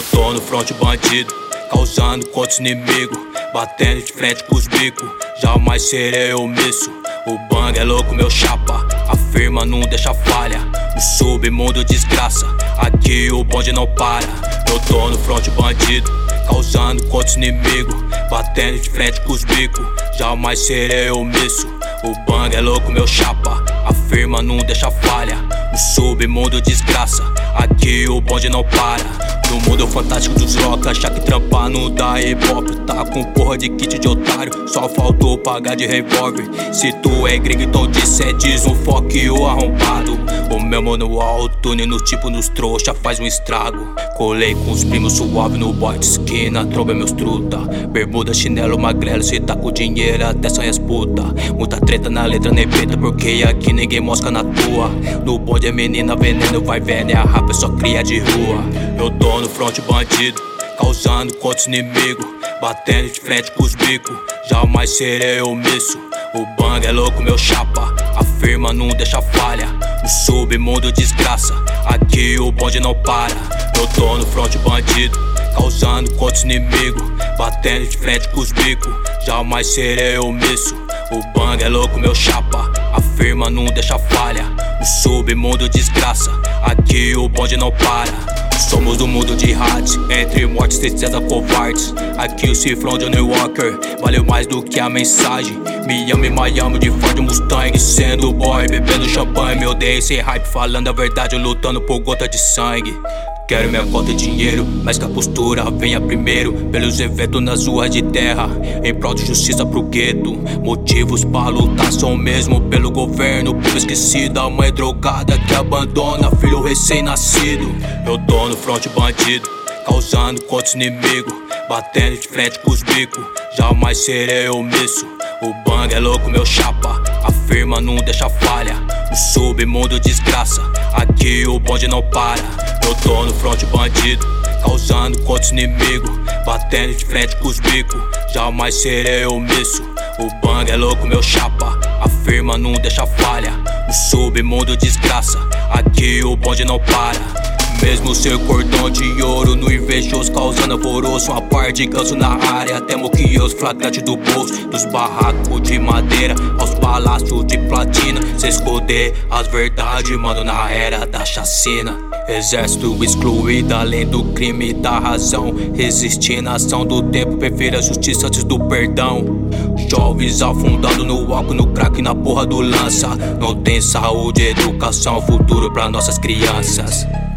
tô no front bandido, causando contra os inimigos, batendo de frente com os bicos, jamais serei omisso. O bang é louco, meu chapa, a firma não deixa falha. No submundo desgraça, aqui o bonde não para. Eu tô no front bandido, causando contra os inimigos, batendo de frente com os bicos, jamais serei omisso. O bang é louco, meu chapa, a firma não deixa falha. No submundo desgraça, aqui o bonde não para. No mundo fantástico dos rock, achar que trampar não dá hip-hop. Tá com porra de kit de otário, só faltou pagar de revólver. Se tu é gringo, então diz um fuck o arrombado. O meu manual, tune no tipo nos trouxa, faz um estrago. Colei com os primos suave no boy de esquina, tromba meus truta. Bermuda, chinelo, magrelo, cê tá com dinheiro até sonha as puta. Muita treta na letra, nem preta, porque aqui ninguém mosca na tua. No bonde é menina, veneno, vai vendo, é a rapa, é só cria de rua. Eu tô no front bandido, causando contra os inimigos, batendo de frente com os bicos, jamais serei omisso. O bang é louco, meu chapa, a firma não deixa falha. No submundo desgraça, aqui o bonde não para. Eu tô no front bandido, causando contra os inimigos, batendo de frente com os bicos, jamais serei omisso. O bang é louco, meu chapa, a firma não deixa falha. No submundo desgraça, aqui o bonde não para. Somos do mundo de hats, entre mortes, tristeza, covardes. Aqui o cifrão de New Walker valeu mais do que a mensagem. Miami, Miami de Ford Mustang, sendo boy, bebendo champanhe. Me odeio sem hype, falando a verdade, lutando por gota de sangue. Quero minha cota de dinheiro, mas que a postura venha primeiro. Pelos eventos nas ruas de terra, em prol de justiça pro gueto. Motivos pra lutar são mesmo pelo governo. Povo esquecido, a mãe drogada que abandona filho recém-nascido. Eu tô no front bandido, causando contra os inimigos, batendo de frente com os bicos, jamais serei omisso. O bang é louco, meu chapa, a firma não deixa falha. No submundo desgraça, aqui o bonde não para. Eu tô no front bandido, causando contra os inimigos, batendo de frente com os bicos, jamais serei omisso. O bang é louco, meu chapa, a firma não deixa falha. No submundo desgraça, aqui o bonde não para. Mesmo ser cordão de ouro no invejoso, causando alvoroço. Uma par de ganso na área, até moquioso, flagrante do bolso. Dos barracos de madeira aos palácios de platina, cê esconder as verdades, mano, na era da chacina. Exército excluído, além do crime e da razão. Resistir na ação do tempo, prefiro a justiça antes do perdão. Jovens afundados no álcool, no crack, na porra do lança. Não tem saúde, educação, futuro pra nossas crianças.